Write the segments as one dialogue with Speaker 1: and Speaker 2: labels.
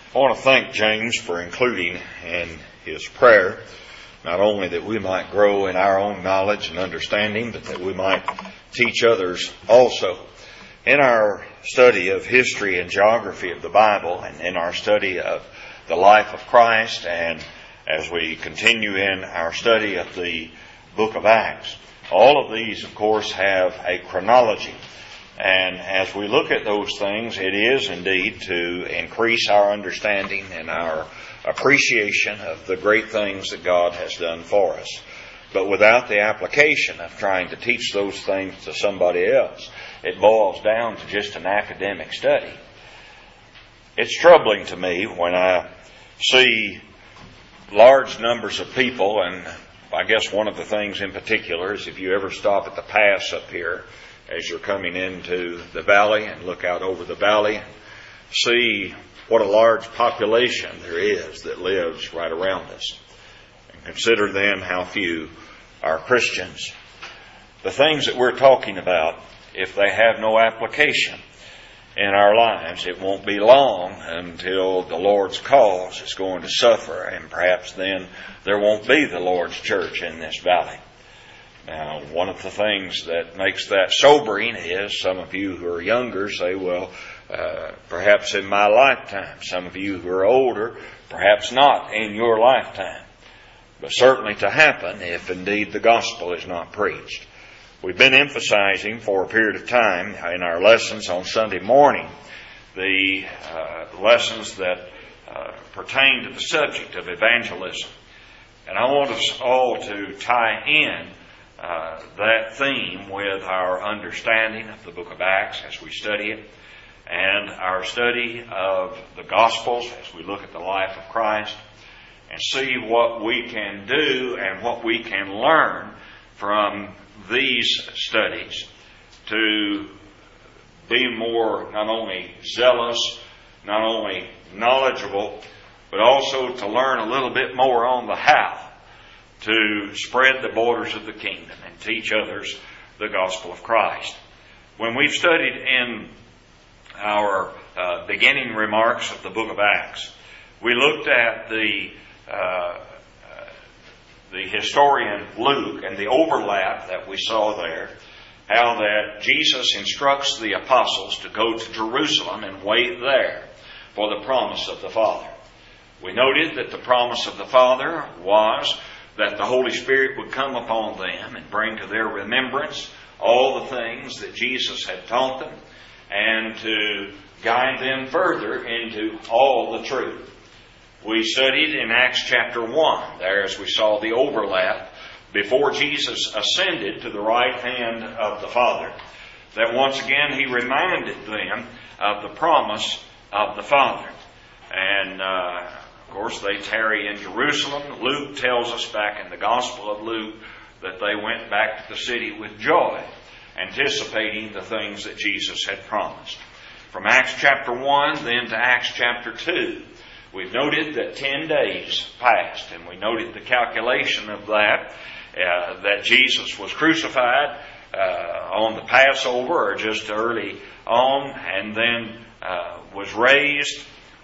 Speaker 1: I want to thank James for including in his prayer not only that we might grow in our own knowledge and understanding, but that we might teach others also. In our study of history and geography of the Bible, and in our study of the life of Christ, and as we continue in our study of the book of Acts, all of these, of course, have a chronology. And as we look at those things, it is indeed to increase our understanding and our appreciation of the great things that God has done for us. But without the application of trying to teach those things to somebody else, it boils down to just an academic study. It's troubling to me when I see large numbers of people, and I guess one of the things in particular is if you ever stop at the pass up here as you're coming into the valley and look out over the valley and see what a large population there is that lives right around us. And consider then how few are Christians. The things that we're talking about, if they have no application in our lives, it won't be long until the Lord's cause is going to suffer, and perhaps then there won't be the Lord's church in this valley. Now, one of the things that makes that sobering is some of you who are younger say, well, perhaps in my lifetime. Some of you who are older, perhaps not in your lifetime. But certainly to happen if indeed the gospel is not preached. We've been emphasizing for a period of time in our lessons on Sunday morning the lessons that pertain to the subject of evangelism. And I want us all to tie in that theme with our understanding of the book of Acts as we study it, and our study of the Gospels as we look at the life of Christ, and see what we can do and what we can learn from these studies to be more not only zealous, not only knowledgeable, but also to learn a little bit more on the how to spread the borders of the kingdom and teach others the gospel of Christ. When we've studied in our beginning remarks of the book of Acts, we looked at the historian Luke and the overlap that we saw there, how that Jesus instructs the apostles to go to Jerusalem and wait there for the promise of the Father. We noted that the promise of the Father was that the Holy Spirit would come upon them and bring to their remembrance all the things that Jesus had taught them, and to guide them further into all the truth. We studied in Acts chapter 1, there as we saw the overlap before Jesus ascended to the right hand of the Father, that once again He reminded them of the promise of the Father. And of course they tarry in Jerusalem. Luke tells us back in the Gospel of Luke that they went back to the city with joy, anticipating the things that Jesus had promised. From Acts chapter 1 then to Acts chapter 2, we've noted that 10 days passed, and we noted the calculation of that Jesus was crucified on the Passover, or just early on, and then was raised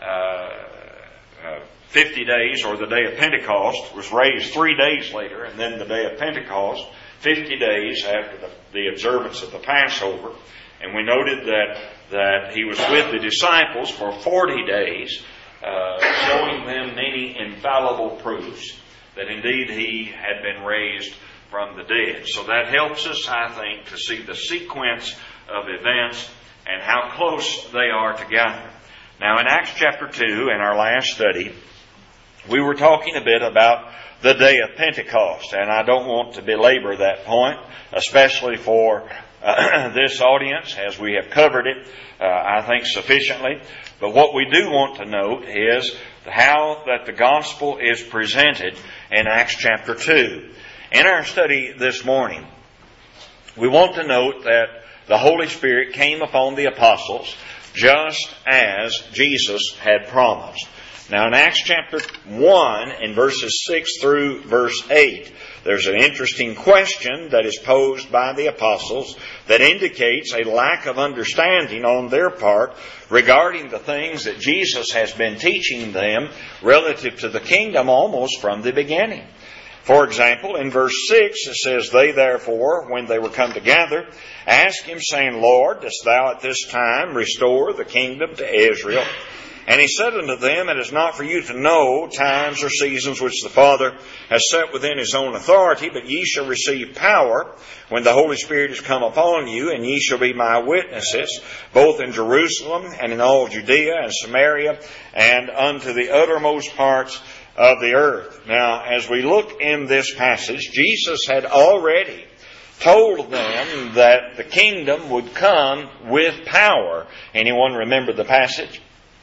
Speaker 1: 50 days, or the day of Pentecost, was raised 3 days later, and then the day of Pentecost, 50 days after the observance of the Passover. And we noted that He was with the disciples for 40 days, showing them many infallible proofs that indeed He had been raised from the dead. So that helps us, I think, to see the sequence of events and how close they are together. Now in Acts chapter 2, in our last study, we were talking a bit about the day of Pentecost, and I don't want to belabor that point, especially for this audience, as we have covered it, I think, sufficiently. But what we do want to note is how that the gospel is presented in Acts chapter 2. In our study this morning, we want to note that the Holy Spirit came upon the apostles just as Jesus had promised. Now in Acts chapter 1 in verses 6 through verse 8, there's an interesting question that is posed by the apostles that indicates a lack of understanding on their part regarding the things that Jesus has been teaching them relative to the kingdom almost from the beginning. For example, in verse 6 it says, They therefore, when they were come together, asked him, saying, Lord, dost thou at this time restore the kingdom to Israel? And he said unto them, It is not for you to know times or seasons which the Father has set within his own authority, but ye shall receive power when the Holy Spirit is come upon you, and ye shall be my witnesses, both in Jerusalem and in all Judea and Samaria, and unto the uttermost parts of the earth. Now, as we look in this passage, Jesus had already told them that the kingdom would come with power. Anyone remember the passage?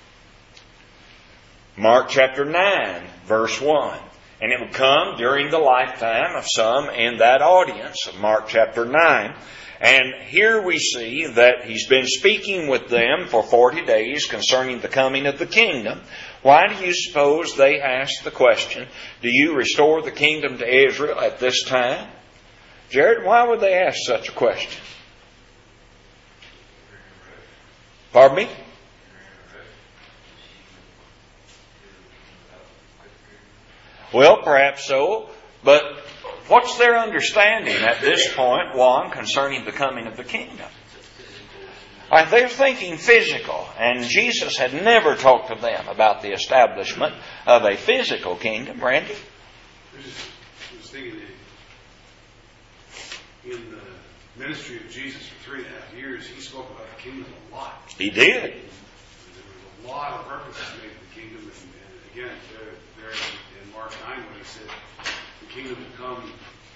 Speaker 1: Mark chapter 9, verse 1. And it would come during the lifetime of some in that audience of Mark chapter 9. And here we see that he's been speaking with them for 40 days concerning the coming of the kingdom. Why do you suppose they asked the question, Do you restore the kingdom to Israel at this time? Jared, why would they ask such a question? Pardon me? Well, perhaps so, but what's their understanding at this point, one, concerning the coming of the kingdom? They're thinking physical, and Jesus had never talked to them about the establishment of a physical kingdom. Randy?
Speaker 2: I was thinking that in the ministry of Jesus for 3.5 years, he spoke about the kingdom a lot.
Speaker 1: He did.
Speaker 2: There was a lot of references made to the kingdom, and again, there in Mark 9 when he said, the kingdom will come,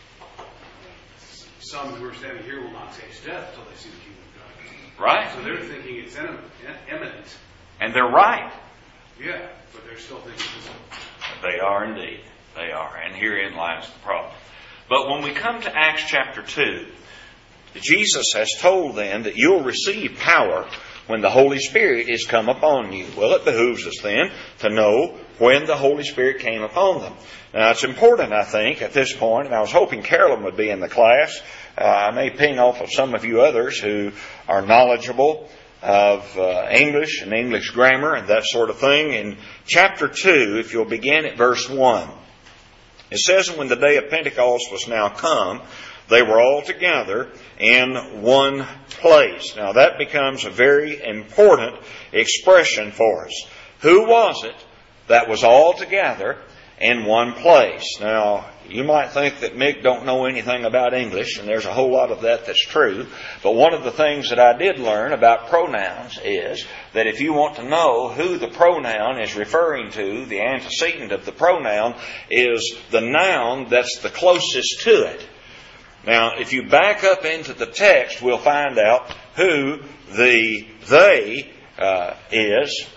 Speaker 2: some who are standing here will not taste death until they see the kingdom come.
Speaker 1: Right.
Speaker 2: So they're thinking it's imminent.
Speaker 1: And they're right.
Speaker 2: Yeah, but they're still thinking physical.
Speaker 1: They are indeed. They are. And herein lies the problem. But when we come to Acts chapter 2, Jesus has told them that you'll receive power when the Holy Spirit is come upon you. Well, it behooves us then to know when the Holy Spirit came upon them. Now, it's important, I think, at this point, and I was hoping Carolyn would be in the class. I may ping off of some of you others who are knowledgeable of English and English grammar and that sort of thing. In chapter 2, if you'll begin at verse 1, it says, when the day of Pentecost was now come, they were all together in one place. Now that becomes a very important expression for us. Who was it that was all together in one place? Now, you might think that Mick don't know anything about English, and there's a whole lot of that that's true. But one of the things that I did learn about pronouns is that if you want to know who the pronoun is referring to, the antecedent of the pronoun is the noun that's the closest to it. Now, if you back up into the text, we'll find out who the they is.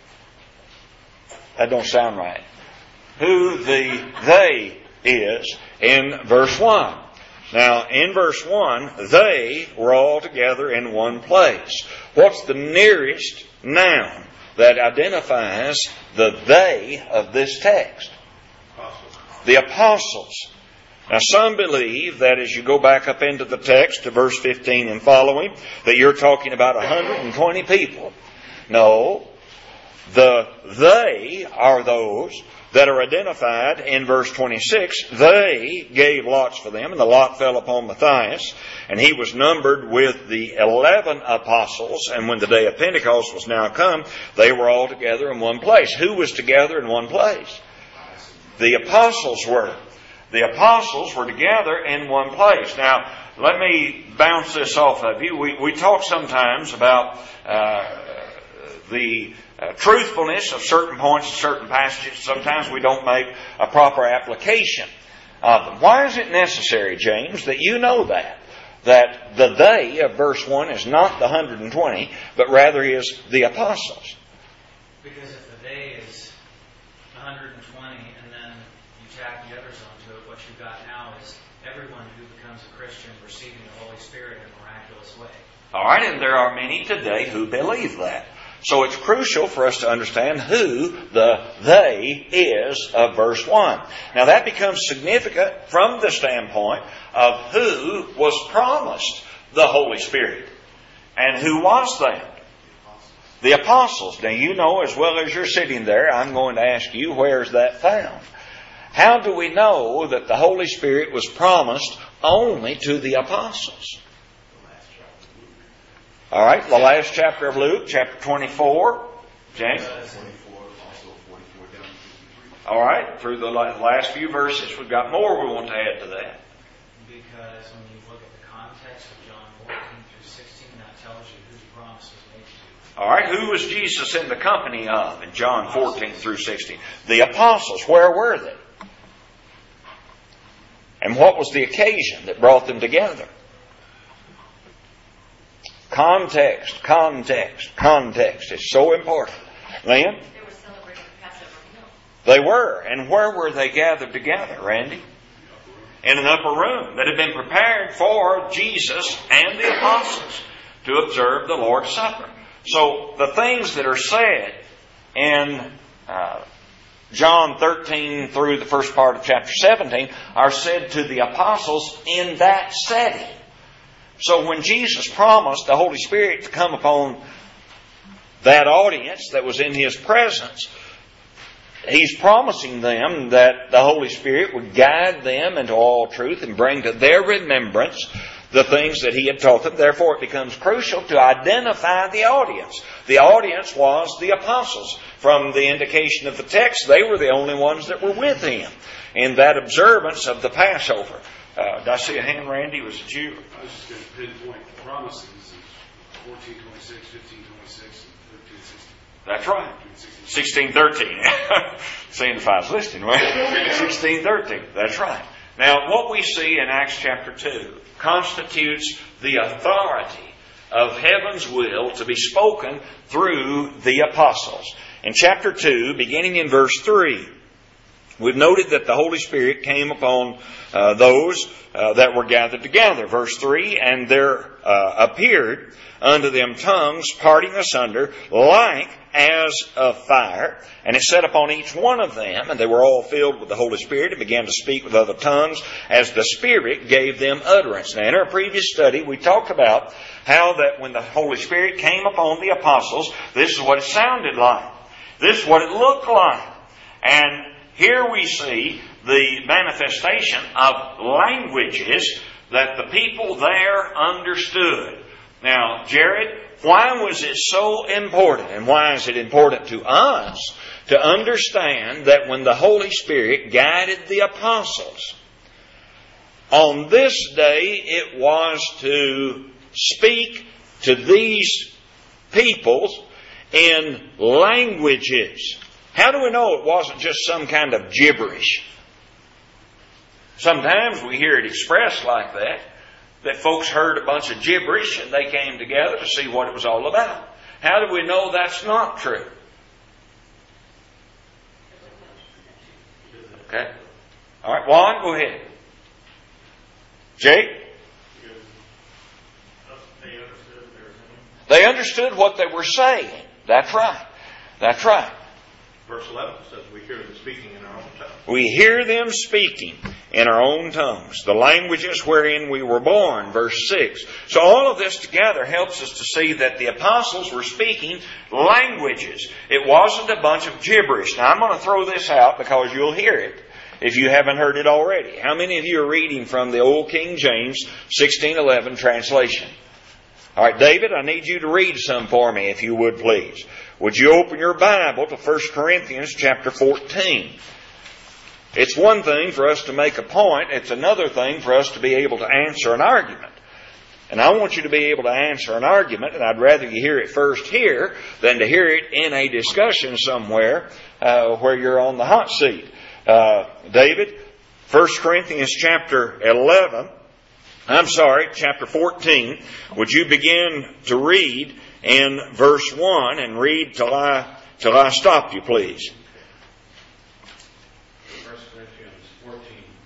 Speaker 1: That don't sound right. Who the they is in verse 1. Now, in verse 1, they were all together in one place. What's the nearest noun that identifies the they of this text? The apostles. Now, some believe that as you go back up into the text to verse 15 and following, that you're talking about 120 people. No, the they are those that are identified in verse 26. They gave lots for them, and the lot fell upon Matthias, and he was numbered with the 11 apostles. And when the day of Pentecost was now come, they were all together in one place. Who was together in one place? The apostles were. The apostles were together in one place. Now, let me bounce this off of you. We talk sometimes about the truthfulness of certain points in certain passages. Sometimes we don't make a proper application of them. Why is it necessary, James, that you know that the they of verse 1 is not the 120, but rather is the apostles?
Speaker 3: Because if the they is 120 and then you tack the others onto it, what you've got now is everyone who becomes a Christian receiving the Holy Spirit in a miraculous way.
Speaker 1: All right, and there are many today who believe that. So it's crucial for us to understand who the they is of verse 1. Now that becomes significant from the standpoint of who was promised the Holy Spirit. And who was that? The apostles. Now you know as well as you're sitting there, I'm going to ask you, where's that found? How do we know that the Holy Spirit was promised only to the apostles? All right, the last chapter of Luke, chapter 24. James? All right, through the last few verses, we've got more we want to add to that.
Speaker 3: Because when you look at the context of John 14 through 16, that tells you who the promise was made to.
Speaker 1: All right, who was Jesus in the company of in John 14 through 16? The apostles. Where were they? And what was the occasion that brought them together? Context is so important. Lynn?
Speaker 4: They were celebrating the Passover meal.
Speaker 1: They were. And where were they gathered together, Randy? In an upper room that had been prepared for Jesus and the apostles to observe the Lord's Supper. So the things that are said in John 13 through the first part of chapter 17 are said to the apostles in that setting. So when Jesus promised the Holy Spirit to come upon that audience that was in His presence, He's promising them that the Holy Spirit would guide them into all truth and bring to their remembrance the things that He had taught them. Therefore, it becomes crucial to identify the audience. The audience was the apostles. From the indication of the text, they were the only ones that were with Him in that observance of the Passover. Did I see a hand, Randy? Was it you?
Speaker 2: I was just going to pinpoint the promises in 14:26, 15:26, and 13:16.
Speaker 1: That's right. 16:13. Seeing if I was listening, right? 16:13. That's right. Now, what we see in Acts chapter 2 constitutes the authority of heaven's will to be spoken through the apostles. In chapter 2, beginning in verse 3, we've noted that the Holy Spirit came upon those that were gathered together. Verse 3, and there appeared unto them tongues parting asunder like as of fire, and it set upon each one of them, and they were all filled with the Holy Spirit and began to speak with other tongues as the Spirit gave them utterance. Now in our previous study we talked about how that when the Holy Spirit came upon the apostles, this is what it sounded like. This is what it looked like. And here we see the manifestation of languages that the people there understood. Now, Jared, why was it so important, and why is it important to us to understand that when the Holy Spirit guided the apostles, on this day it was to speak to these peoples in languages? How do we know it wasn't just some kind of gibberish? Sometimes we hear it expressed like that folks heard a bunch of gibberish and they came together to see what it was all about. How do we know that's not true? Okay. All right, Juan, go ahead. Jake? They understood what they were saying. That's right. That's right.
Speaker 5: Verse 11 says we hear them speaking in our own tongues.
Speaker 1: We hear them speaking in our own tongues, the languages wherein we were born, verse 6. So all of this together helps us to see that the apostles were speaking languages. It wasn't a bunch of gibberish. Now I'm going to throw this out because you'll hear it if you haven't heard it already. How many of you are reading from the Old King James 1611 translation? All right, David, I need you to read some for me, if you would, please. Would you open your Bible to 1 Corinthians chapter 14? It's one thing for us to make a point. It's another thing for us to be able to answer an argument. And I want you to be able to answer an argument, and I'd rather you hear it first here than to hear it in a discussion somewhere where you're on the hot seat. David, 1 Corinthians chapter 14. Would you begin to read in verse 1 and read till I stop you, please?
Speaker 6: 1 Corinthians 14.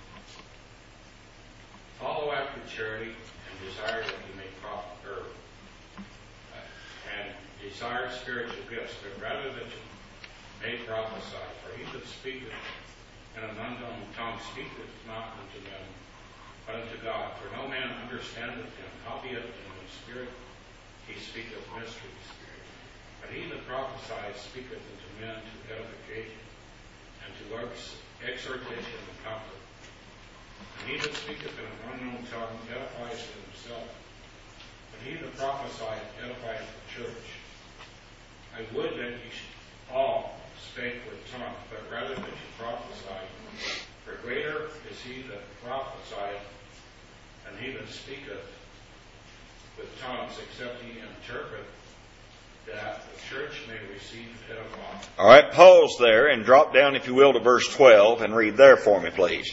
Speaker 6: Follow after charity and desire that you may profit, and a desire spiritual gifts, but rather that you may prophesy. For he that speaketh in an unknown tongue speaketh not unto men, but unto God. For no man understandeth him, howbeit in the Spirit he speaketh mysteries. But he that prophesies speaketh unto men to edification, and to exhortation and comfort. And he that speaketh in an unknown tongue edifies himself. But he that prophesieth edifieth the church. I would that ye all spake with tongues, but rather that ye prophesy. For greater is he that prophesieth than he that speaketh with tongues, except he interpret, that the church may receive edifying.
Speaker 1: All right, pause there and drop down, if you will, to verse 12 and read there for me, please.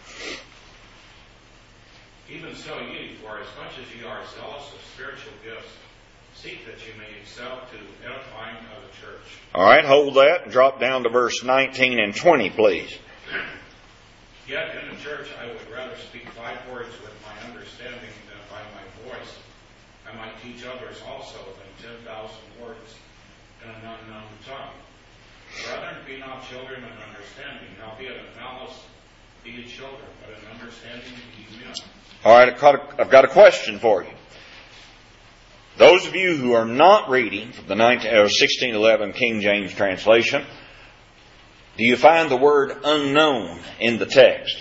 Speaker 6: Even so ye, for as much as ye are zealous of spiritual gifts, seek that ye may excel to edifying of the church.
Speaker 1: All right, hold that and drop down to verse 19 and 20, please.
Speaker 6: Yet in the church I would rather speak 5 words with my understanding than by my voice. I might teach others also than 10,000 words in an unknown tongue. Brethren, be not children in understanding, howbeit in malice be ye children, but in understanding be ye men.
Speaker 1: All right, I've got a question for you. Those of you who are not reading from the 1611 King James translation, do you find the word unknown in the text?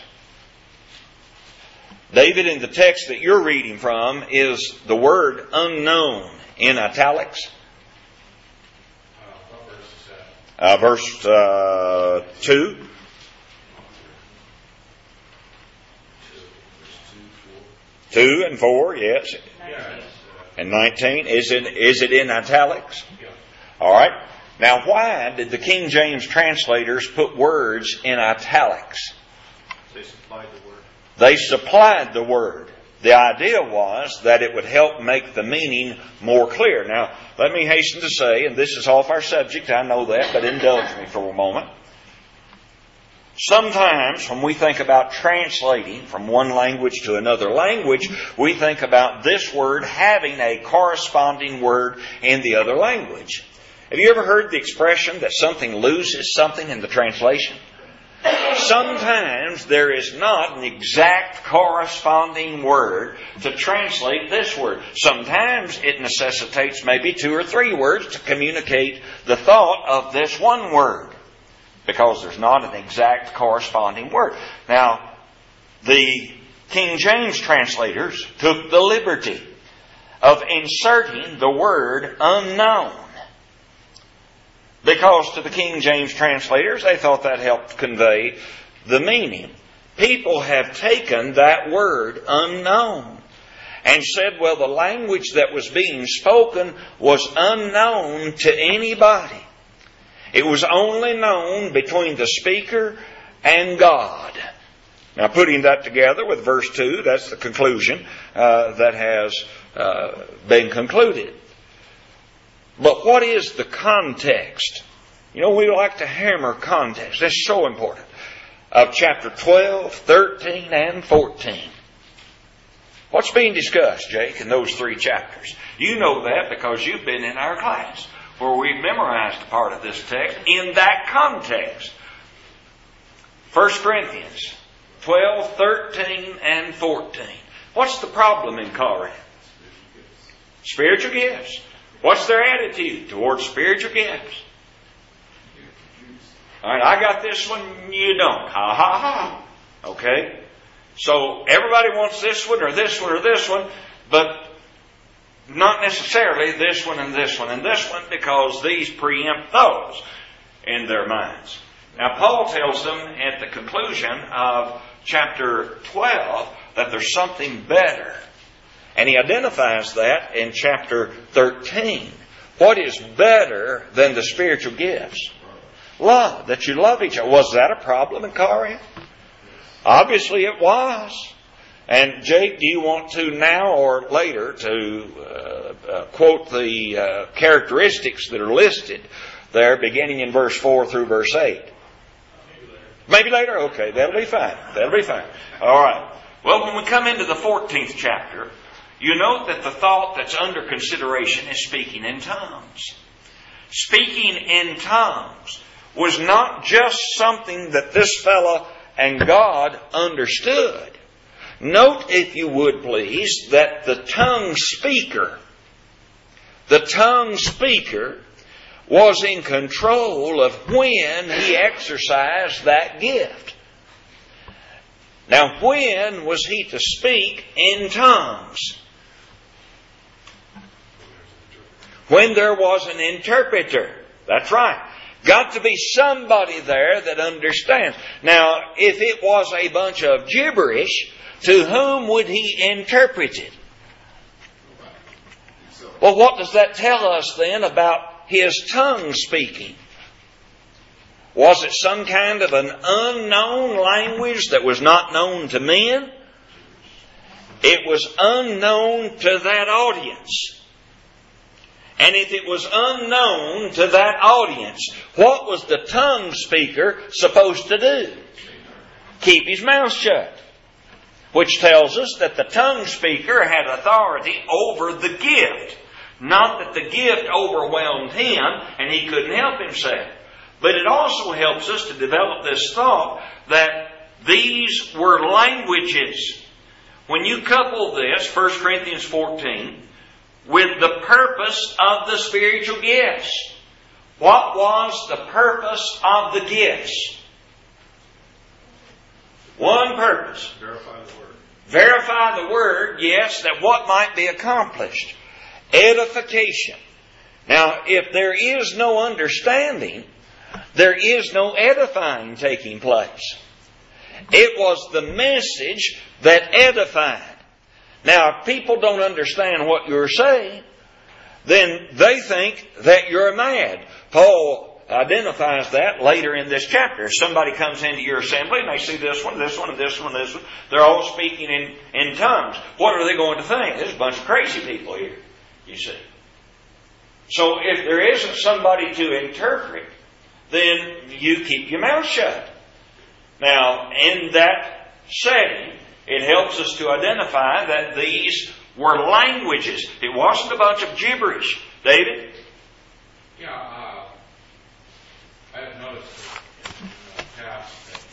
Speaker 1: David, in the text that you're reading from, is the word unknown in italics?
Speaker 6: What verse is that?
Speaker 1: Verse 2. 2 and 4, yes.
Speaker 6: Yeah,
Speaker 1: And 19. Is it in italics?
Speaker 6: yeah.
Speaker 1: All right. Now, why did the King James translators put words in italics?
Speaker 5: They supplied the word.
Speaker 1: They supplied the word. The idea was that it would help make the meaning more clear. Now, let me hasten to say, and this is off our subject, I know that, but indulge me for a moment. Sometimes when we think about translating from one language to another language, we think about this word having a corresponding word in the other language. Have you ever heard the expression that something loses something in the translation? Sometimes there is not an exact corresponding word to translate this word. Sometimes it necessitates maybe 2 or 3 words to communicate the thought of this one word, because there's not an exact corresponding word. Now, the King James translators took the liberty of inserting the word unknown, because to the King James translators, they thought that helped convey the meaning. People have taken that word unknown and said, well, the language that was being spoken was unknown to anybody. It was only known between the speaker and God. Now, putting that together with verse 2, that's the conclusion that has been concluded. But what is the context? You know, we like to hammer context. That's so important. Of chapter 12, 13, and 14. What's being discussed, Jake, in those 3 chapters? You know that because you've been in our class, where we've memorized a part of this text in that context. 1 Corinthians 12, 13, and 14. What's the problem in Corinth? Spiritual gifts. What's their attitude towards spiritual gifts? All right, I got this one, you don't. Ha, ha, ha. Okay? So everybody wants this one or this one or this one, but not necessarily this one and this one and this one, because these preempt those in their minds. Now, Paul tells them at the conclusion of chapter 12 that there's something better. And he identifies that in chapter 13. What is better than the spiritual gifts? Love, that you love each other. Was that a problem in Corinth? Obviously it was. And Jake, do you want to now or later to quote the characteristics that are listed there beginning in verse 4 through verse 8? Maybe later? Okay, that'll be fine. That'll be fine. All right. Well, when we come into the 14th chapter, you note that the thought that's under consideration is speaking in tongues. speaking in tongues was not just something that this fellow and God understood. Note, if you would please, that the tongue speaker was in control of when he exercised that gift. Now, when was he to speak in tongues? When there was an interpreter. That's right. Got to be somebody there that understands. Now, if it was a bunch of gibberish, to whom would he interpret it? Well, what does that tell us then about his tongue speaking? Was it some kind of an unknown language that was not known to men? It was unknown to that audience. And if it was unknown to that audience, what was the tongue speaker supposed to do? Keep his mouth shut. Which tells us that the tongue speaker had authority over the gift. Not that the gift overwhelmed him and he couldn't help himself. But it also helps us to develop this thought that these were languages. When you couple this, 1 Corinthians 14, with the purpose of the spiritual gifts. What was the purpose of the gifts? One purpose.
Speaker 2: Verify the word.
Speaker 1: Verify the word, yes, that what might be accomplished. Edification. Now, if there is no understanding, there is no edifying taking place. It was the message that edified. Now, if people don't understand what you're saying, then they think that you're mad. Paul identifies that later in this chapter. Somebody comes into your assembly and they see this one, this one, and this one, this one. They're all speaking in tongues. What are they going to think? There's a bunch of crazy people here, you see. So if there isn't somebody to interpret, then you keep your mouth shut. Now, in that setting, it helps us to identify that these were languages. It wasn't a bunch of gibberish. David?
Speaker 6: Yeah, I have noticed in the past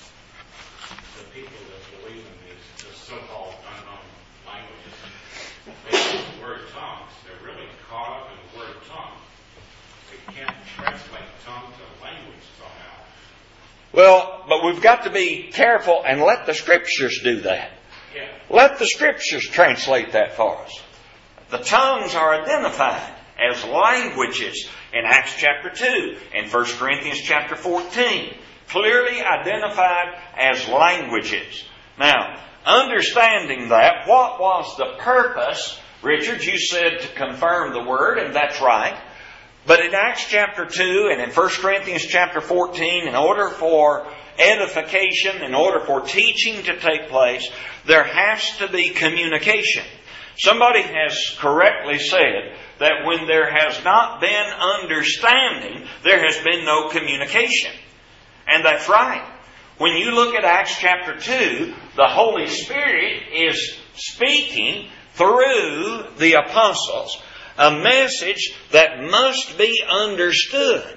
Speaker 6: that the people that believe in these so-called unknown languages, they use the word tongues. They're really caught up in the word tongue. They can't translate tongue to language somehow.
Speaker 1: Well, but we've got to be careful and let the Scriptures do that.
Speaker 6: Yeah.
Speaker 1: Let the Scriptures translate that for us. The tongues are identified as languages in Acts chapter 2 and 1 Corinthians chapter 14. Clearly identified as languages. Now, understanding that, what was the purpose? Richard, you said to confirm the word, and that's right. But in Acts chapter 2 and in 1 Corinthians chapter 14, in order for edification, in order for teaching to take place, there has to be communication. Somebody has correctly said that when there has not been understanding, there has been no communication. And that's right. When you look at Acts chapter 2, the Holy Spirit is speaking through the apostles a message that must be understood.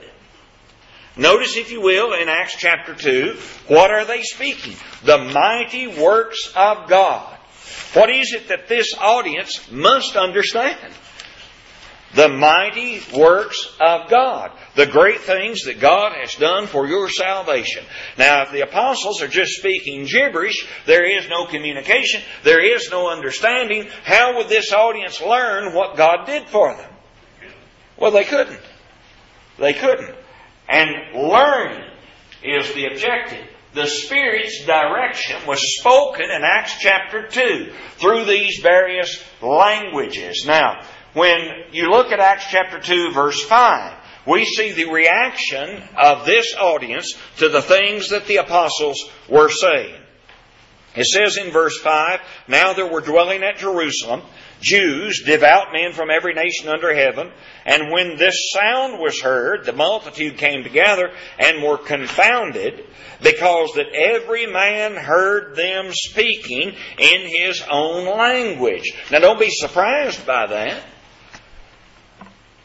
Speaker 1: Notice, if you will, in Acts chapter 2, what are they speaking? The mighty works of God. What is it that this audience must understand? The mighty works of God. The great things that God has done for your salvation. Now, if the apostles are just speaking gibberish, there is no communication, there is no understanding, how would this audience learn what God did for them? Well, they couldn't. They couldn't. And learning is the objective. The Spirit's direction was spoken in Acts chapter 2 through these various languages. Now, when you look at Acts chapter 2 verse 5, we see the reaction of this audience to the things that the apostles were saying. It says in verse 5, "Now there were dwelling at Jerusalem Jews, devout men from every nation under heaven. And when this sound was heard, the multitude came together and were confounded, because that every man heard them speaking in his own language." Now don't be surprised by that.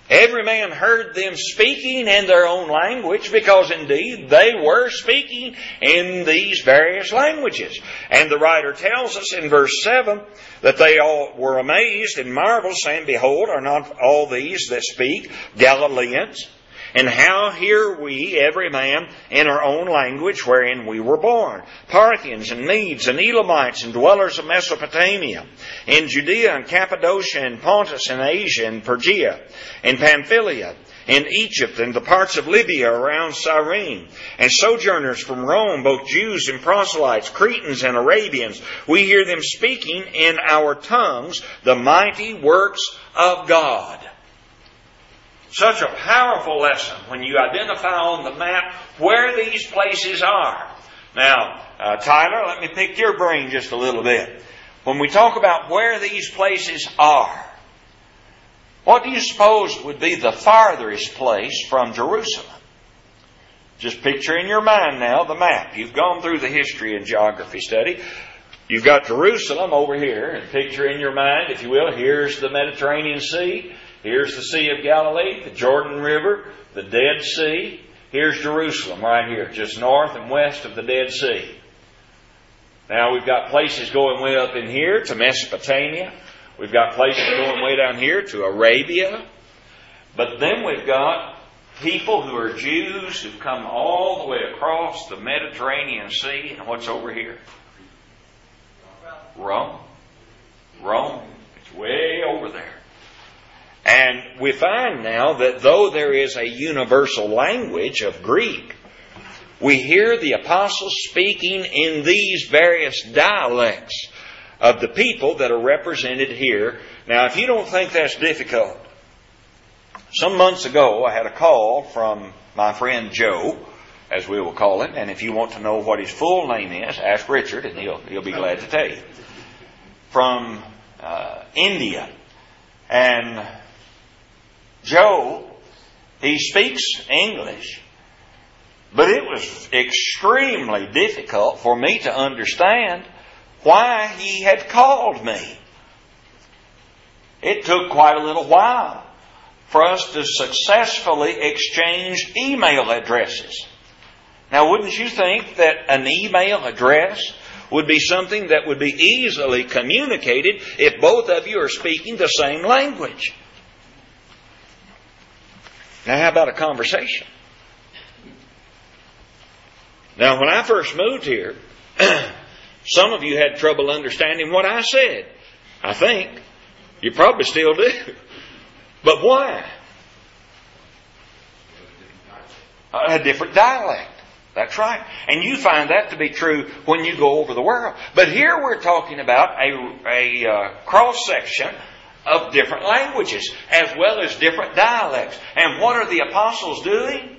Speaker 1: Every man heard them speaking in their own language, because indeed they were speaking in these various languages. And the writer tells us in verse 7 that they all were amazed and marveled, saying, Behold, are not all these that speak Galileans? And how hear we, every man, in our own language wherein we were born? Parthians and Medes and Elamites and dwellers of Mesopotamia, in Judea and Cappadocia and Pontus and Asia and Phrygia and Pamphylia, in Egypt and the parts of Libya around Cyrene, and sojourners from Rome, both Jews and proselytes, Cretans and Arabians, we hear them speaking in our tongues the mighty works of God. Such a powerful lesson when you identify on the map where these places are. Now, Tyler, let me pick your brain just a little bit. When we talk about where these places are, what do you suppose would be the farthest place from Jerusalem? Just picture in your mind now the map. You've gone through the history and geography study. You've got Jerusalem over here, and picture in your mind, if you will, here's the Mediterranean Sea. Here's the Sea of Galilee, the Jordan River, the Dead Sea. Here's Jerusalem right here, just north and west of the Dead Sea. Now we've got places going way up in here to Mesopotamia. We've got places going way down here to Arabia. But then we've got people who are Jews who've come all the way across the Mediterranean Sea. And what's over here? Rome. Rome. It's way over there. And we find now that though there is a universal language of Greek, we hear the apostles speaking in these various dialects of the people that are represented here. Now, if you don't think that's difficult, some months ago I had a call from my friend Joe, as we will call him, and if you want to know what his full name is, ask Richard and he'll be glad to tell you. From India. And Joe, he speaks English, but it was extremely difficult for me to understand why he had called me. It took quite a little while for us to successfully exchange email addresses. Now, wouldn't you think that an email address would be something that would be easily communicated if both of you are speaking the same language? Now, how about a conversation? Now, when I first moved here, some of you had trouble understanding what I said. I think. You probably still do. But why? A different dialect. That's right. And you find that to be true when you go over the world. But here we're talking about a cross-section of different languages as well as different dialects. And what are the apostles doing?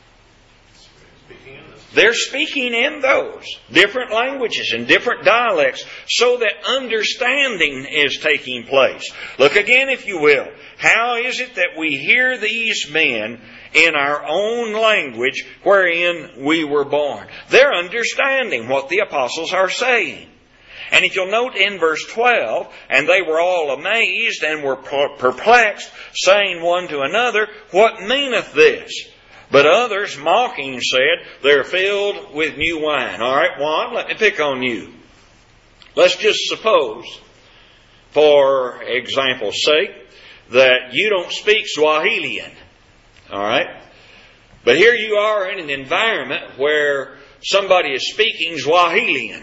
Speaker 1: They're speaking in those different languages and different dialects so that understanding is taking place. Look again, if you will. How is it that we hear these men in our own language wherein we were born? They're understanding what the apostles are saying. And if you'll note in verse 12, and they were all amazed and were perplexed, saying one to another, What meaneth this? But others, mocking, said, They're filled with new wine. All right, Juan, let me pick on you. Let's just suppose, for example's sake, that you don't speak Swahilian. All right? But here you are in an environment where somebody is speaking Swahilian.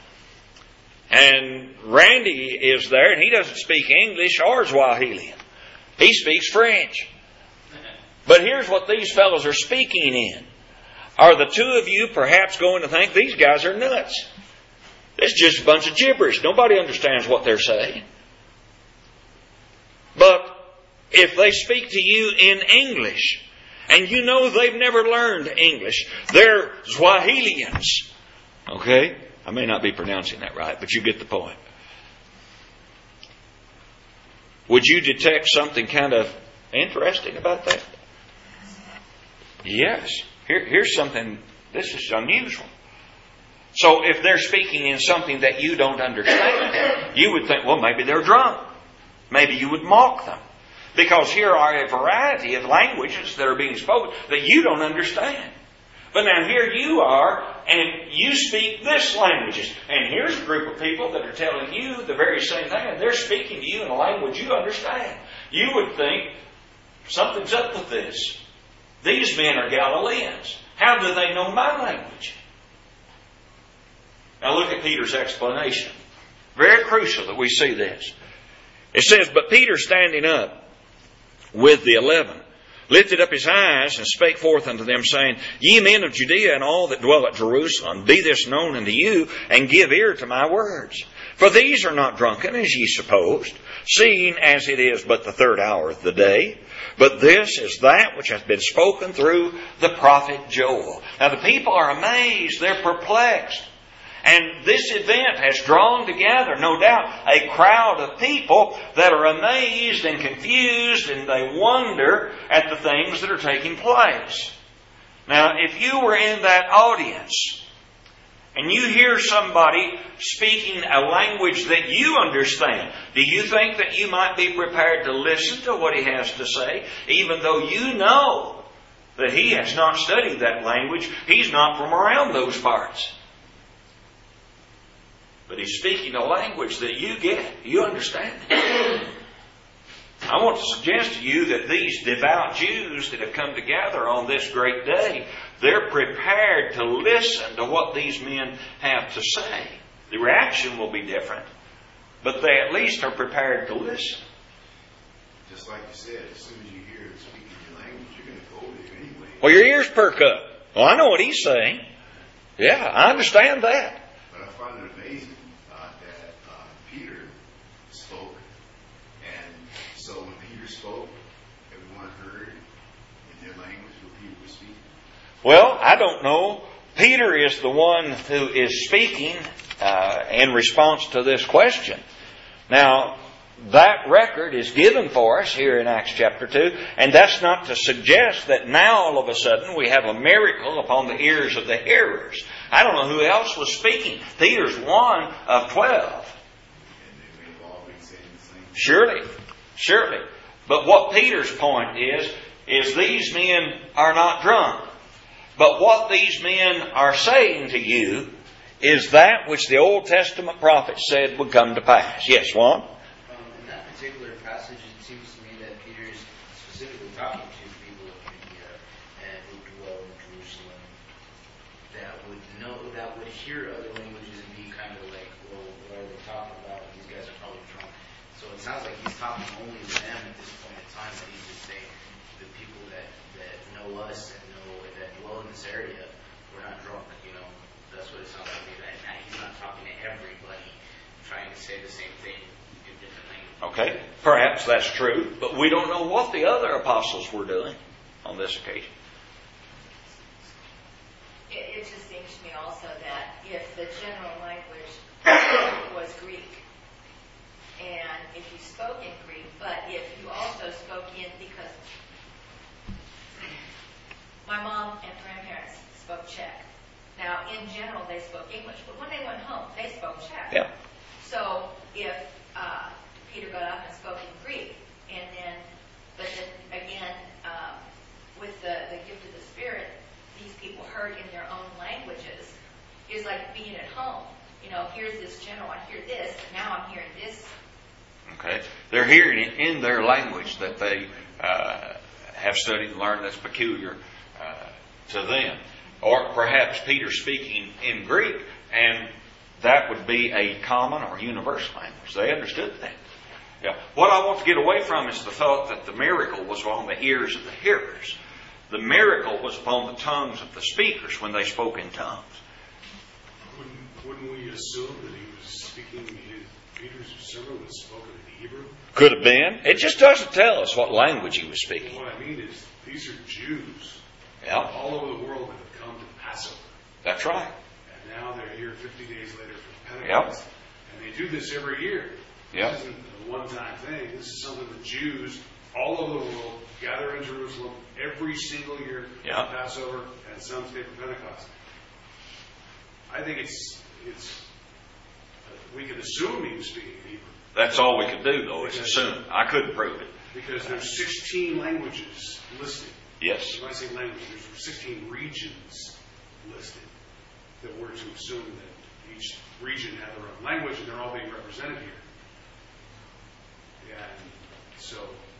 Speaker 1: And Randy is there, and he doesn't speak English or Swahilian. He speaks French. But here's what these fellows are speaking in. Are the two of you perhaps going to think these guys are nuts? It's just a bunch of gibberish. Nobody understands what they're saying. But if they speak to you in English, and you know they've never learned English, they're Swahilians. Okay? I may not be pronouncing that right, but you get the point. Would you detect something kind of interesting about that? Yes. Here's something, this is unusual. So if they're speaking in something that you don't understand, you would think, well, maybe they're drunk. Maybe you would mock them. Because here are a variety of languages that are being spoken that you don't understand. But now here you are, and you speak this languages. And here's a group of people that are telling you the very same thing, and they're speaking to you in a language you understand. You would think, something's up with this. These men are Galileans. How do they know my language? Now look at Peter's explanation. Very crucial that we see this. It says, but Peter standing up with the 11, lifted up his eyes and spake forth unto them, saying, Ye men of Judea and all that dwell at Jerusalem, be this known unto you, and give ear to my words. For these are not drunken, as ye supposed, seeing as it is but the third hour of the day. But this is that which hath been spoken through the prophet Joel. Now the people are amazed, they're perplexed. And this event has drawn together, no doubt, a crowd of people that are amazed and confused, and they wonder at the things that are taking place. Now, if you were in that audience, and you hear somebody speaking a language that you understand, do you think that you might be prepared to listen to what he has to say, even though you know that he has not studied that language, he's not from around those parts? But he's speaking a language that you get. You understand it. I want to suggest to you that these devout Jews that have come together on this great day, they're prepared to listen to what these men have to say. The reaction will be different, but they at least are prepared to listen.
Speaker 7: Just like you said, as soon as you hear him speaking your language, you're going to go there anyway.
Speaker 1: Well, your ears perk up. Well, I know what he's saying. Yeah, I understand that.
Speaker 7: But I find it amazing that Peter spoke, and so when Peter spoke, everyone heard in their language what Peter was speaking.
Speaker 1: Well, I don't know. Peter is the one who is speaking in response to this question. Now, that record is given for us here in Acts chapter 2, and that's not to suggest that now all of a sudden we have a miracle upon the ears of the hearers. I don't know who else was speaking. Peter's one of 12.
Speaker 7: And they may have all been saying the same thing.
Speaker 1: Surely. But what Peter's point is these men are not drunk. But what these men are saying to you is that which the Old Testament prophet said would come to pass. Yes, Juan?
Speaker 8: In that particular passage, it seems to me that Peter is specifically talking to people of Judea and who dwell in Jerusalem that would hear other languages and be kind of like, well, what are they talking about? These guys are probably drunk. So it sounds like he's talking only to them at this point in time, that he's just saying the people that know us and that dwell in this area, we're not drunk, That's what it sounds like to me. And he's not talking to everybody, trying to say the same thing in different languages.
Speaker 1: Okay, perhaps that's true, but we don't know what the other apostles were doing on this occasion.
Speaker 4: It just seems to me also that if the general language was Greek, and if you spoke in Greek, but if you also spoke in, because my mom and grandparents spoke Czech. Now, in general, they spoke English, but when they went home, they spoke Czech.
Speaker 1: Yeah.
Speaker 4: So if Peter got up and spoke in Greek, but then again, with the gift of the Spirit, these people heard in their own languages. It's like being at home. Here's this general, I hear this, now I'm hearing this.
Speaker 1: Okay, they're hearing it in their language that they have studied and learned that's peculiar to them. Or perhaps Peter speaking in Greek, and that would be a common or universal language. They understood that. Yeah. What I want to get away from is the thought that the miracle was on the ears of the hearers. The miracle was upon the tongues of the speakers when they spoke in tongues.
Speaker 2: Wouldn't we assume that he was speaking, Peter's sermon was spoken in Hebrew?
Speaker 1: Could have been. It just doesn't tell us what language he was speaking.
Speaker 2: What I mean is, these are Jews all over the world that have come to Passover.
Speaker 1: That's right.
Speaker 2: And now they're here 50 days later for Pentecost. And they do this every year. This isn't a one-time thing. This is something that Jews all over the world gather in Jerusalem every single year for Passover, and some stay for Pentecost. I think it's we can assume he was speaking in Hebrew.
Speaker 1: That's all we could do, though, is assume. I couldn't prove it.
Speaker 2: Because there's 16 languages listed.
Speaker 1: Yes.
Speaker 2: When I say language, there's 16 regions listed that we're to assume that each region had their own language and they're all being represented here. And so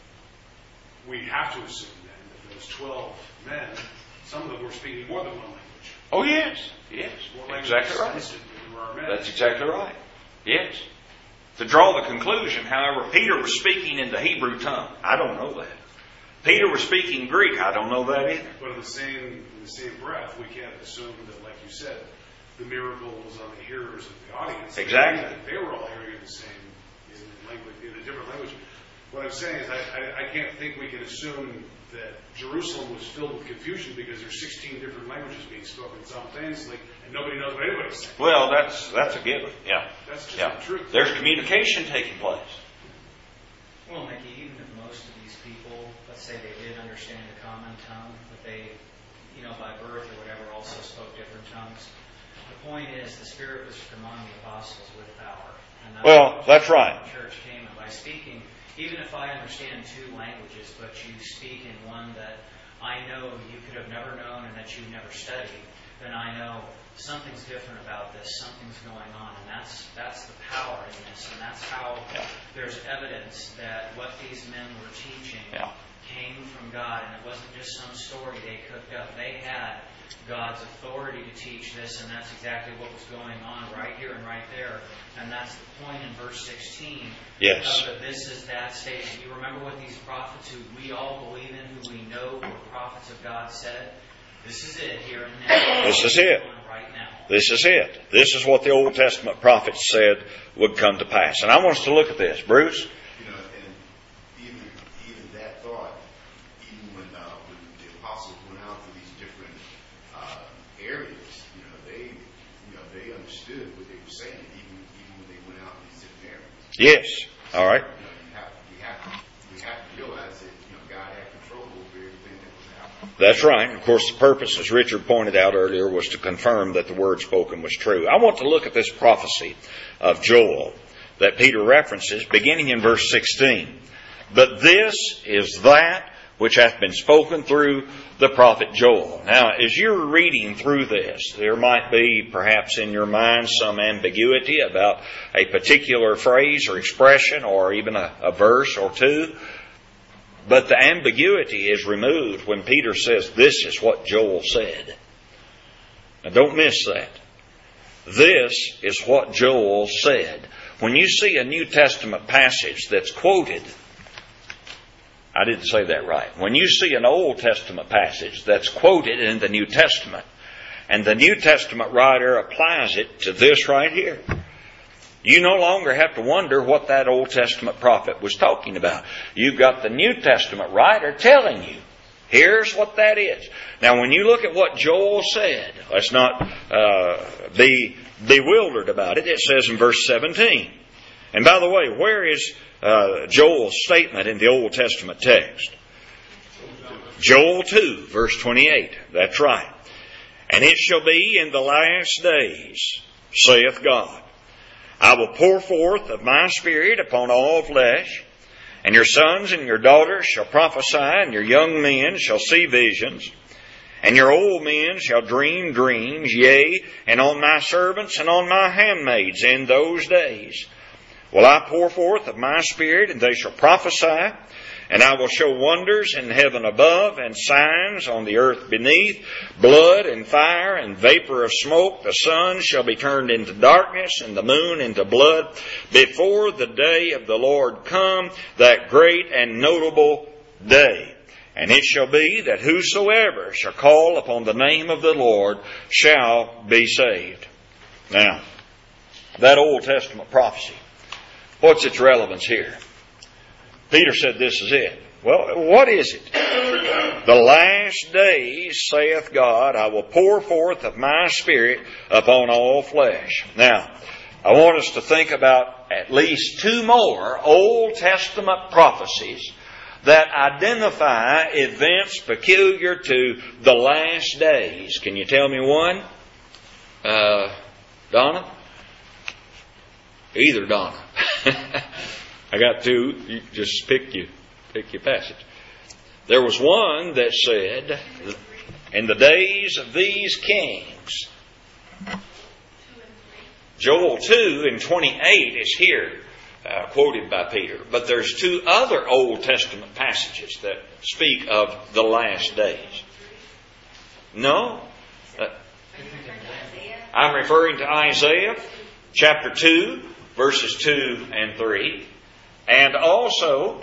Speaker 2: we have to assume then that those 12 men, some of them were speaking more than one language.
Speaker 1: Oh, yes. Yes. Exactly right. That's exactly right. Yes. To draw the conclusion, however, Peter was speaking in the Hebrew tongue. I don't know that. Peter was speaking Greek. I don't know that either.
Speaker 2: But in the same breath, we can't assume that, like you said, the miracle was on the hearers of the audience.
Speaker 1: Exactly.
Speaker 2: They were all hearing the same in a different language. What I'm saying is I can't think we can assume that Jerusalem was filled with confusion because there's 16 different languages being spoken simultaneously and nobody knows what anybody's saying.
Speaker 1: Well, that's a given. Yeah.
Speaker 2: That's just the truth.
Speaker 1: There's communication taking place.
Speaker 3: Well, Mickey, even if most of these people, let's say they did understand a common tongue, but they, by birth or whatever, also spoke different tongues. The point is, the Spirit was among the apostles with power. And
Speaker 1: that's right.
Speaker 3: The church came, and by speaking, even if I understand two languages, but you speak in one that I know you could have never known and that you've never studied, then I know something's different about this, something's going on, and that's the power in this, and that's how there's evidence that what these men were teaching came from God, and it wasn't just some story they cooked up. They had God's authority to teach this, and that's exactly what was going on right here and right there. And that's the point in verse 16.
Speaker 1: Yes.
Speaker 3: That this is that stage. You remember what these prophets who we all believe in, who we know were prophets of God, said? This is it here and now.
Speaker 1: This is it.
Speaker 3: Right now.
Speaker 1: This is it. This is what the Old Testament prophets said would come to pass. And I want us to look at this. Bruce?
Speaker 7: And even that thought, even when the apostles went out to these different areas, they understood what they were saying, even when they went out in these different areas.
Speaker 1: Yes. All right.
Speaker 7: We have to realize that God had control over everything that was happening.
Speaker 1: That's right. Of course, the purpose, as Richard pointed out earlier, was to confirm that the word spoken was true. I want to look at this prophecy of Joel that Peter references, beginning in verse 16. But this is that which hath been spoken through the prophet Joel. Now, as you're reading through this, there might be perhaps in your mind some ambiguity about a particular phrase or expression or even a verse or two. But the ambiguity is removed when Peter says, this is what Joel said. Now, don't miss that. This is what Joel said. When you see a New Testament passage that's quoted, I didn't say that right. When you see an Old Testament passage that's quoted in the New Testament, and the New Testament writer applies it to this right here, you no longer have to wonder what that Old Testament prophet was talking about. You've got the New Testament writer telling you, here's what that is. Now, when you look at what Joel said, let's not be bewildered about it. It says in verse 17. And by the way, where is Joel's statement in the Old Testament text? Joel 2, verse 28. That's right. And it shall be in the last days, saith God, I will pour forth of my Spirit upon all flesh, and your sons and your daughters shall prophesy, and your young men shall see visions, and your old men shall dream dreams, yea, and on my servants and on my handmaids in those days will I pour forth of my Spirit, and they shall prophesy. And I will show wonders in heaven above, and signs on the earth beneath, blood and fire and vapor of smoke. The sun shall be turned into darkness, and the moon into blood, before the day of the Lord come, that great and notable day. And it shall be that whosoever shall call upon the name of the Lord shall be saved. Now, that Old Testament prophecy, what's its relevance here? Peter said this is it. Well, what is it? The last days, saith God, I will pour forth of my Spirit upon all flesh. Now, I want us to think about at least two more Old Testament prophecies that identify events peculiar to the last days. Can you tell me one? Donna? Either Donna. I got two. You just pick you. pick your passage. There was one that said, in the days of these kings, Joel 2 and 28 is here quoted by Peter. But there's two other Old Testament passages that speak of the last days. No. I'm referring to Isaiah chapter 2, verses 2 and 3. And also,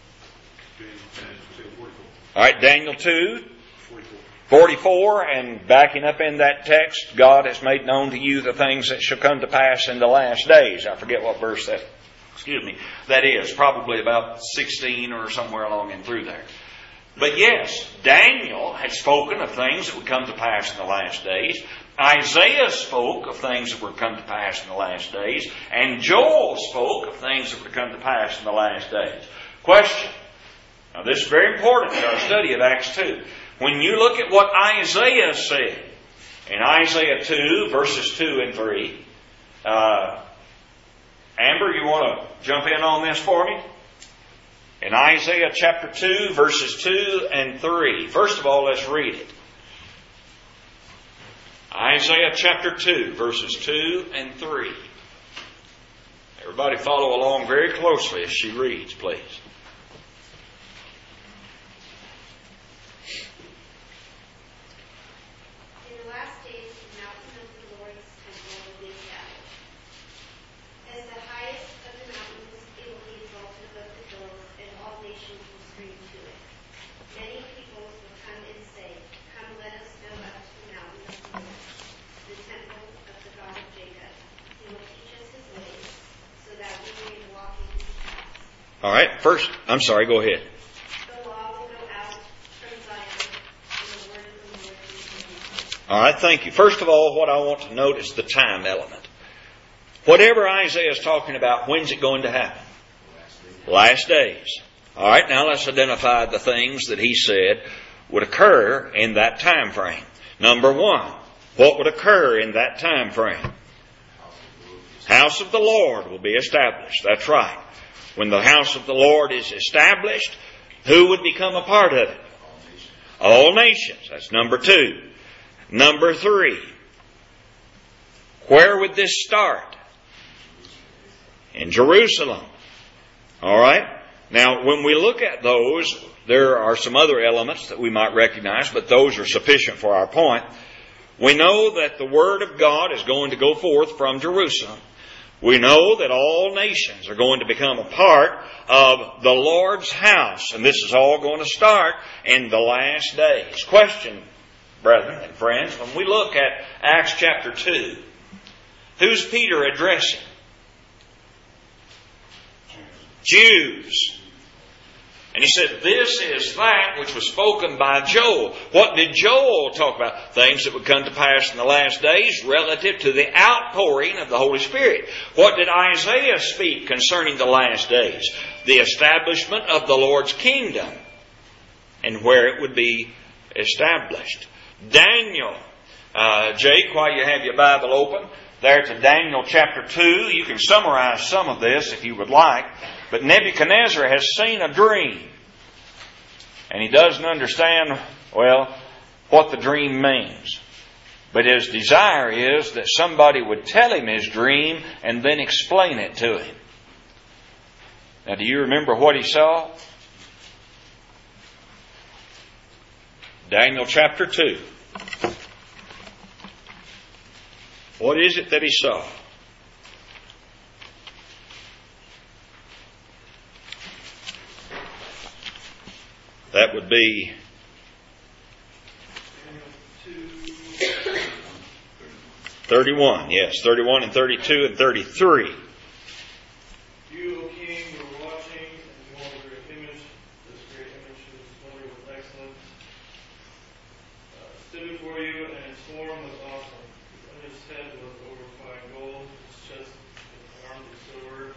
Speaker 1: Daniel 2, 44, and backing up in that text, God has made known to you the things that shall come to pass in the last days. I forget what verse that is. Probably about 16 or somewhere along in through there. But yes, Daniel had spoken of things that would come to pass in the last days. Isaiah spoke of things that would come to pass in the last days. And Joel spoke of things that would come to pass in the last days. Question. Now this is very important in our study of Acts 2. When you look at what Isaiah said in Isaiah 2, verses 2 and 3, Amber, you want to jump in on this for me? In Isaiah chapter 2, verses 2 and 3. First of all, let's read it. Isaiah chapter 2, verses 2 and 3. Everybody follow along very closely as she reads, please.
Speaker 9: In the last days, the mountain of the Lord's temple will be established. As the highest of the mountains, it will be exalted above the hills, and all nations will stream to it. Many peoples will come and say, "Come, let us go up to the mountain of the Lord, the temple of the God of Jacob. He will teach us his ways, so that we may walk in his paths."
Speaker 1: All right, first, I'm sorry, go ahead.
Speaker 9: The law will go out from Zion, and the word of the Lord from Jerusalem.
Speaker 1: All right, thank you. First of all, what I want to note is the time element. Whatever Isaiah is talking about, when's it going to happen? Last days. All right, now let's identify the things that he said would occur in that time frame. Number one, what would occur in that time frame? House of the Lord will be established. That's right. When the house of the Lord is established, who would become a part of it? All nations. That's number two. Number three, where would this start? In Jerusalem. All right? Now, when we look at those, there are some other elements that we might recognize, but those are sufficient for our point. We know that the Word of God is going to go forth from Jerusalem. We know that all nations are going to become a part of the Lord's house, and this is all going to start in the last days. Question, brethren and friends, when we look at Acts chapter 2, who's Peter addressing? Jews. And he said, this is that which was spoken by Joel. What did Joel talk about? Things that would come to pass in the last days relative to the outpouring of the Holy Spirit. What did Isaiah speak concerning the last days? The establishment of the Lord's kingdom and where it would be established. Daniel. Jake, while you have your Bible open, there to Daniel chapter 2, you can summarize some of this if you would like. But Nebuchadnezzar has seen a dream. And he doesn't understand, what the dream means. But his desire is that somebody would tell him his dream and then explain it to him. Now, do you remember what he saw? Daniel chapter 2. What is it that he saw? That would be 31, yes, 31 and 32 and 33.
Speaker 5: You, O King, were watching, and behold a great image. This great image was wonderful with excellence. Stood before you, and its form was awesome. Its head was over fine gold, its chest and arms of silver,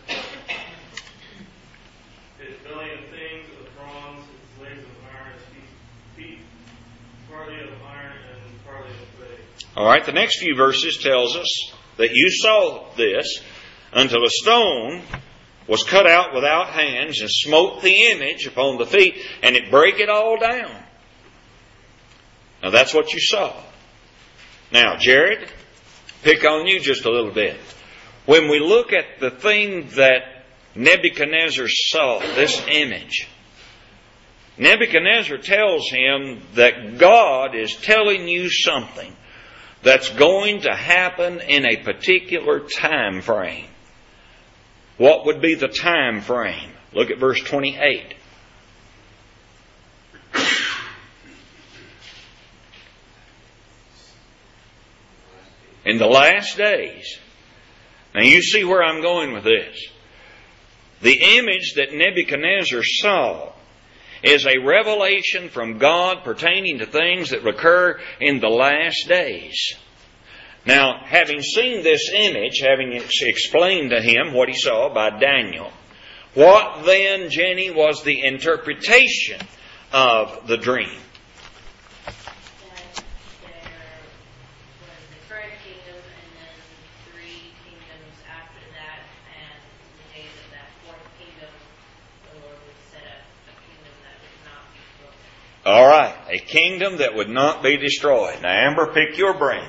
Speaker 5: its belly and things of bronze, its legs of iron, its feet partly of iron and partly of clay.
Speaker 1: All right, the next few verses tells us that you saw this until a stone was cut out without hands, and smote the image upon the feet, and it brake it all down. Now that's what you saw. Now, Jared, pick on you just a little bit. When we look at the thing that Nebuchadnezzar saw, this image, Nebuchadnezzar tells him that God is telling you something that's going to happen in a particular time frame. What would be the time frame? Look at verse 28. In the last days. Now you see where I'm going with this. The image that Nebuchadnezzar saw is a revelation from God pertaining to things that occur in the last days. Now, having seen this image, having explained to him what he saw by Daniel, what then, Jenny, was the interpretation of the dream?
Speaker 10: That there was the current kingdom and then 3 kingdoms after that, and in the days of that 4th kingdom, the Lord would set up a kingdom that would not be broken.
Speaker 1: All right, a kingdom that would not be destroyed. Now, Amber, pick your brain.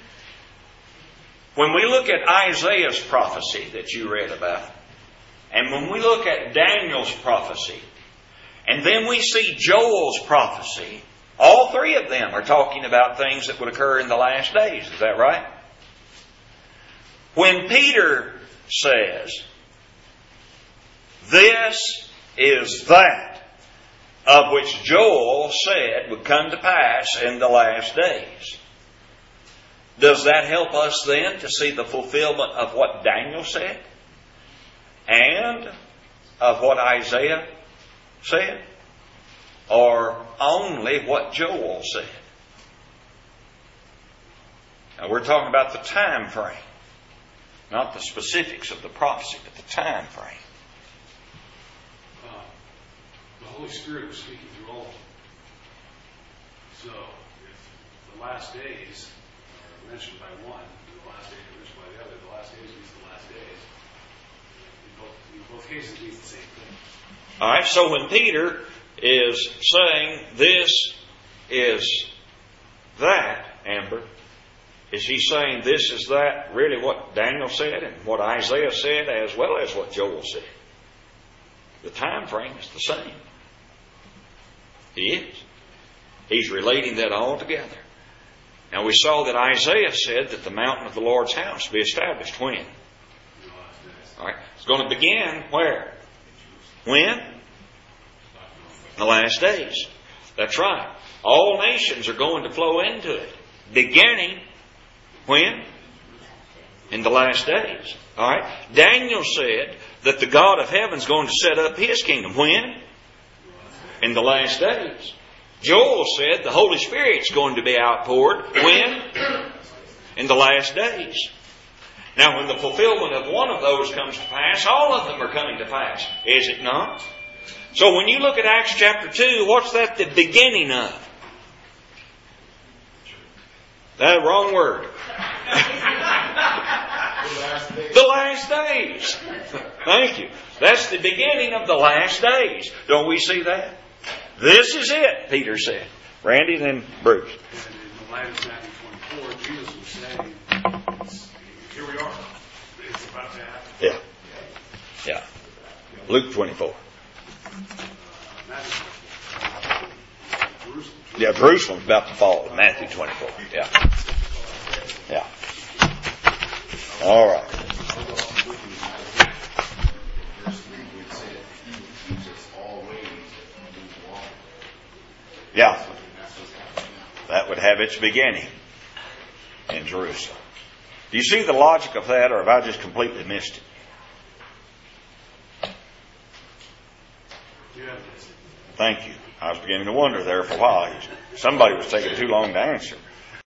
Speaker 1: When we look at Isaiah's prophecy that you read about, and when we look at Daniel's prophecy, and then we see Joel's prophecy, all 3 of them are talking about things that would occur in the last days. Is that right? When Peter says, "This is that of which Joel said would come to pass in the last days," does that help us then to see the fulfillment of what Daniel said? And of what Isaiah said? Or only what Joel said? Now we're talking about the time frame. Not the specifics of the prophecy, but the time frame.
Speaker 2: The Holy Spirit was speaking through all of them. So, if the last days mentioned by one, and the last days are mentioned by the other, the last days means the last days. In both cases means the same thing.
Speaker 1: All right, so when Peter is saying this is that, Amber, is he saying this is that really what Daniel said and what Isaiah said as well as what Joel said? The time frame is the same. He is. He's relating that all together. Now we saw that Isaiah said that the mountain of the Lord's house be established when? All right. It's going to begin where? When? The last days. That's right. All nations are going to flow into it. Beginning when? In the last days. All right. Daniel said that the God of heaven is going to set up His kingdom. When? In the last days. Joel said the Holy Spirit's going to be outpoured. When? In the last days. Now, when the fulfillment of one of those comes to pass, all of them are coming to pass. Is it not? So when you look at Acts chapter 2, what's that the beginning of? That wrong word. The last days. Thank you. That's the beginning of the last days. Don't we see that? This is it, Peter said. Randy, then Bruce.
Speaker 2: In the last Matthew 24, Jesus was saying, here we are. It's about to happen.
Speaker 1: Yeah. Luke 24.
Speaker 2: Matthew 24. Jerusalem.
Speaker 1: Yeah, Jerusalem's about to fall. Matthew 24. Yeah. All right. Yeah. That would have its beginning in Jerusalem. Do you see the logic of that, or have I just completely missed it? Thank you. I was beginning to wonder there for a while. Somebody was taking too long to answer.